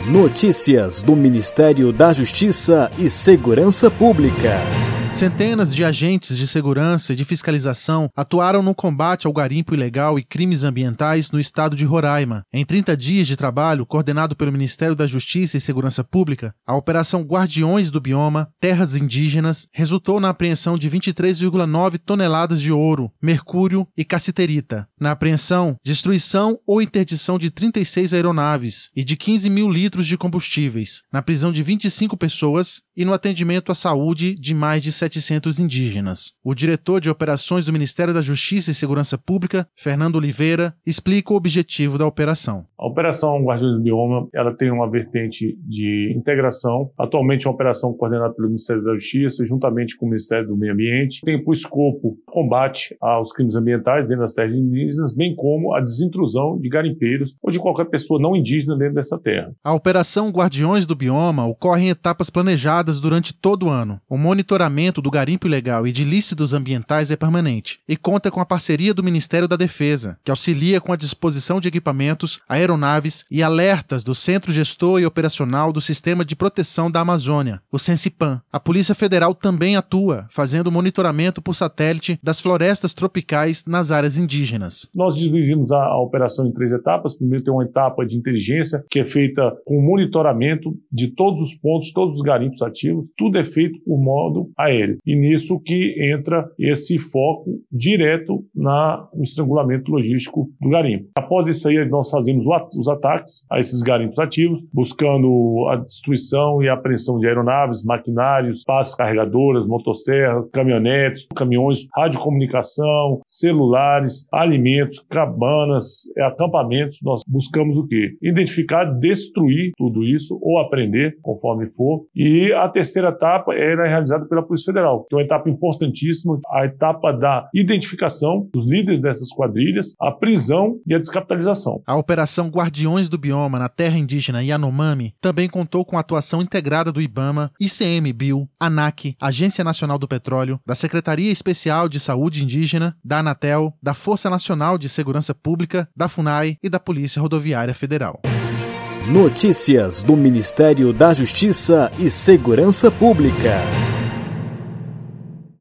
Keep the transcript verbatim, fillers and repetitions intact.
Notícias do Ministério da Justiça e Segurança Pública. Centenas de agentes de segurança e de fiscalização atuaram no combate ao garimpo ilegal e crimes ambientais no estado de Roraima. Em trinta dias de trabalho, coordenado pelo Ministério da Justiça e Segurança Pública, a Operação Guardiões do Bioma, Terras Indígenas, resultou na apreensão de vinte e três vírgula nove toneladas de ouro, mercúrio e cassiterita. Na apreensão, destruição ou interdição de trinta e seis aeronaves e de quinze mil litros de combustíveis, na prisão de vinte e cinco pessoas e no atendimento à saúde de mais de setecentos indígenas. O diretor de operações do Ministério da Justiça e Segurança Pública, Fernando Oliveira, explica o objetivo da operação. A Operação Guardiões do Bioma, ela tem uma vertente de integração. Atualmente é uma operação coordenada pelo Ministério da Justiça, juntamente com o Ministério do Meio Ambiente. Tem por escopo combate aos crimes ambientais dentro das terras indígenas, bem como a desintrusão de garimpeiros ou de qualquer pessoa não indígena dentro dessa terra. A Operação Guardiões do Bioma ocorre em etapas planejadas durante todo o ano. O monitoramento do garimpo ilegal e de ilícitos ambientais é permanente e conta com a parceria do Ministério da Defesa, que auxilia com a disposição de equipamentos, aeronaves e alertas do Centro Gestor e Operacional do Sistema de Proteção da Amazônia, o Sensipan. A Polícia Federal também atua, fazendo monitoramento por satélite das florestas tropicais nas áreas indígenas. Nós dividimos a, a operação em três etapas. Primeiro tem uma etapa de inteligência, que é feita com monitoramento de todos os pontos, todos os garimpos ativos. Tudo é feito por modo aéreo. E nisso que entra esse foco direto na, no estrangulamento logístico do garimpo. Após isso aí, nós fazemos os ataques a esses garimpos ativos, buscando a destruição e a apreensão de aeronaves, maquinários, pás carregadoras, motosserras, caminhonetes, caminhões, radiocomunicação, celulares, alimentos, cabanas, acampamentos. Nós buscamos o quê? Identificar, destruir tudo isso ou apreender, conforme for. E a terceira etapa era realizada pela Polícia Federal, que é uma etapa importantíssima, a etapa da identificação dos líderes dessas quadrilhas, a prisão e a descapitalização. A Operação Guardiões do Bioma na terra indígena Yanomami também contou com a atuação integrada do IBAMA, I C M B I L, ANAC, Agência Nacional do Petróleo, da Secretaria Especial de Saúde Indígena, da Anatel, da Força Nacional de Segurança Pública, da FUNAI e da Polícia Rodoviária Federal. Notícias do Ministério da Justiça e Segurança Pública.